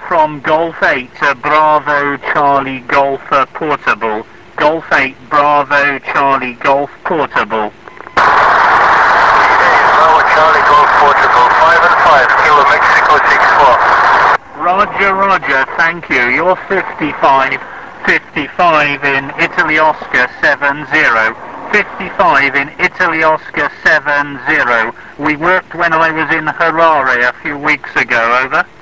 from Golf 8 Bravo Charlie Golf Portable. Golf 8 Bravo Charlie Golf Portable. Bravo Charlie Golf Portable, 5 and 5, Kilo Mexico 64. Roger, roger, thank you. You're 55. 55 in Italy Oscar 70. 55 in Italy Oscar 70. We worked when I was in Harare a few weeks ago, over.